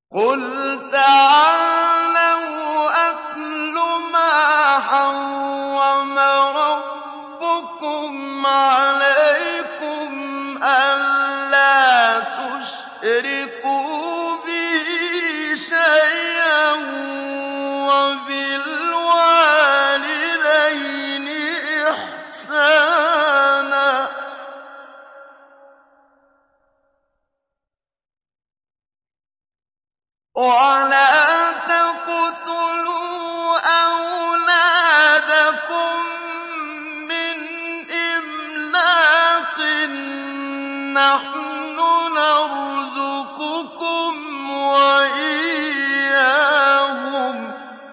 قُلْ تَعَالَوْا أَتْلُ مَا حَرَّمَ رَبُّكُمْ عَلَيْكُمْ أَلَّا تُشْرِكُوا بِهِ شَيْئًا وَبِالْوَالِدَيْنِ إِحْسَانًا وَلَا تَقْتُلُوا أَوْلَادَكُم مِّنْ إِمْلَاقٍ ۖ نَّحْنُ نَرْزُقُكُمْ وَإِيَّاهُمْ ۖ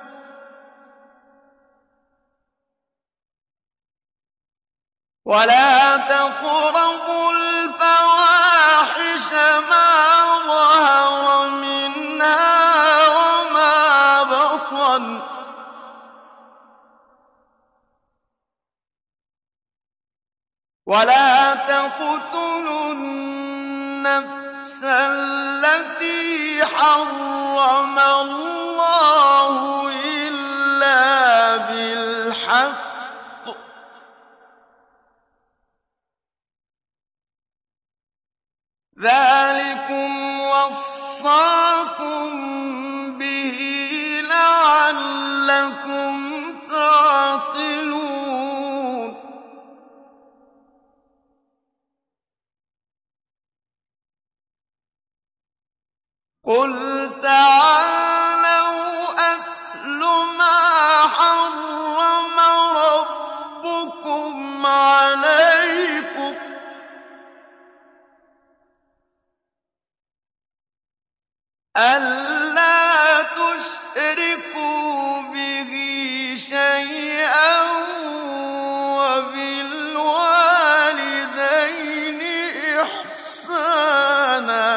وَلَا تَقْرَبُوا الْفَوَاحِشَ مَا ظَهَرَ مِنْهَا وَمَا بَطَنَ ۖ وَلَا تَقْتُلُوا النَّفْسَ الَّتِي حَرَّمَ اللَّهُ إِلَّا بِالْحَقِّ ۚ ذَٰلِكُمْ وَصَّاكُم بِهِ لَعَلَّكُمْ تَعْقِلُونَ قُلْ تَعَالَوْا أَتْلُ مَا حَرَّمَ رَبُّكُمْ عَلَيْكُمْ أَلَّا تُشْرِكُوا بِهِ شَيْئًا وَبِالْوَالِدَيْنِ إِحْسَانًا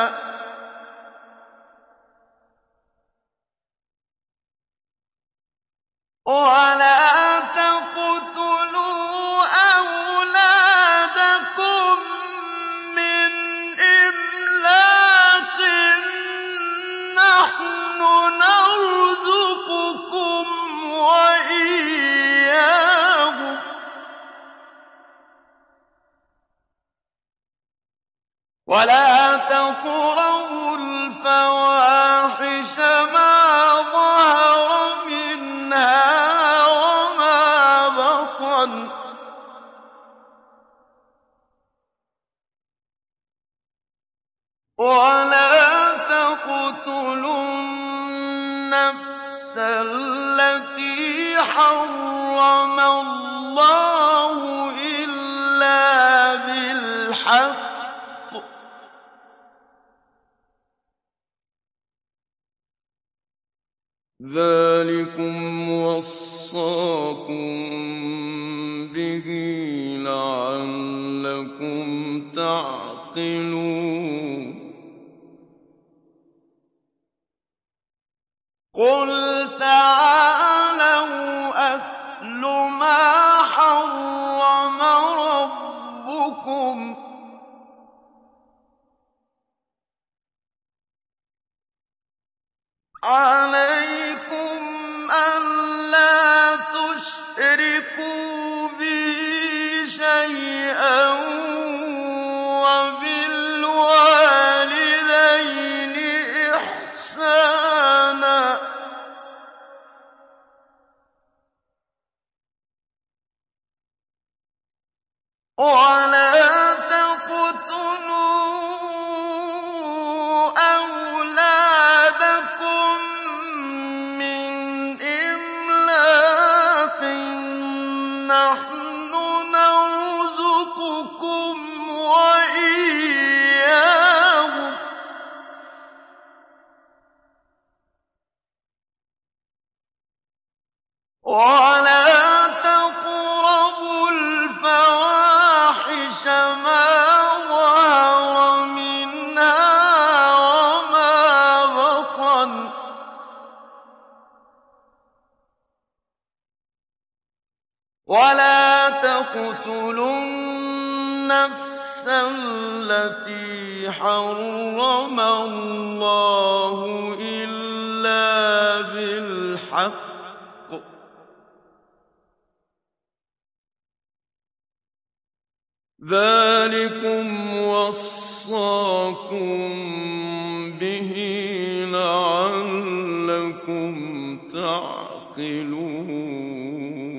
وَلَا تَقْتُلُوا أَوْلَادَكُم مِّنْ إِمْلَاقٍ ۖ نَّحْنُ نَرْزُقُكُمْ وَإِيَّاهُمْ ۖ وَلَا تَقْرَبُوا الْفَوَاحِشَ مَا ظَهَرَ مِنْهَا وَمَا بَطَنَ ۖ وَلَا تَقْتُلُوا النَّفْسَ الَّتِي حَرَّمَ اللَّهُ إِلَّا بِالْحَقِّ ۚ ذَٰلِكُمْ وَصَّاكُم بِهِ لَعَلَّكُمْ تَعْقِلُونَ قُلْ تَعَالَوْا أَتْلُ مَا حَرَّمَ رَبُّكُمْ عَلَيْكُمْ أَلَّا تُشْرِكُوا بِهِ شَيْئًا وَبِالْوَالِدَيْنِ إِحْسَانًا وَلَا تَقْتُلُوا أَوْلَادَكُم مِّنْ إِمْلَاقٍ ۖ نَّحْنُ نَرْزُقُكُمْ وَإِيَّاهُمْ ۖ وَلَا تَقْرَبُوا الْفَوَاحِشَ مَا ظَهَرَ مِنْهَا وَمَا بَطَنَ ۖ وَلَا تَقْتُلُوا النَّفْسَ الَّتِي حَرَّمَ اللَّهُ ذلكم وصاكم به لعلكم تعقلون